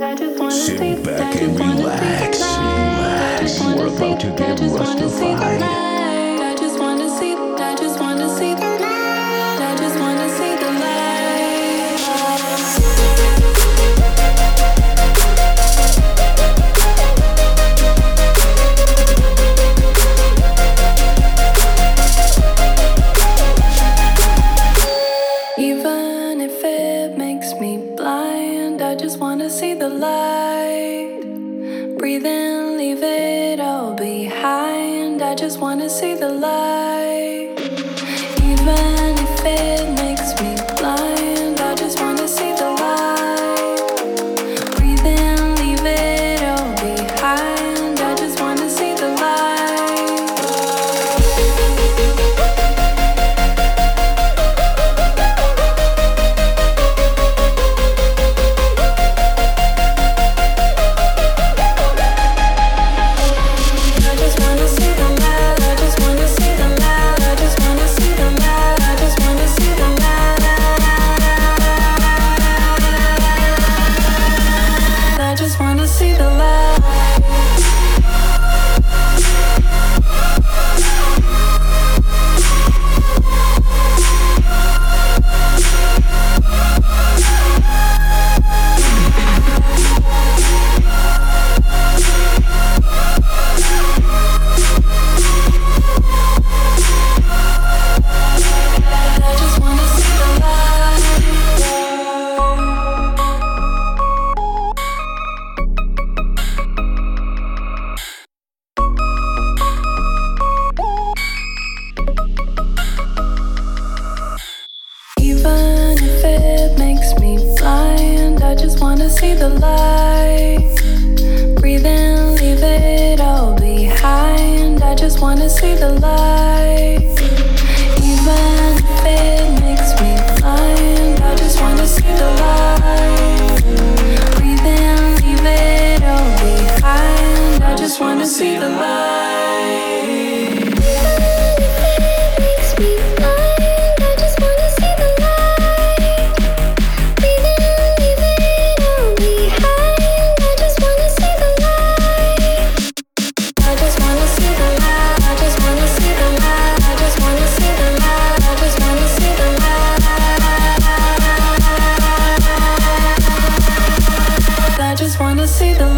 Sit back and relax. We're about to get Rustified. I just wanna see the light. I just wanna see the light. I just wanna see the light. Even if it makes me blind, I just wanna see the light. Breathe in, leave it all behind. I just wanna see the light. Even if it makes me blind, I just wanna see the light. Breathe in, leave it all behind. I just wanna see the light. See the light. Breathe in, leave it all behind. I just wanna see the light. Even if it makes me blind, I just wanna see the light. Breathe in, leave it all behind. I just wanna see the light. See the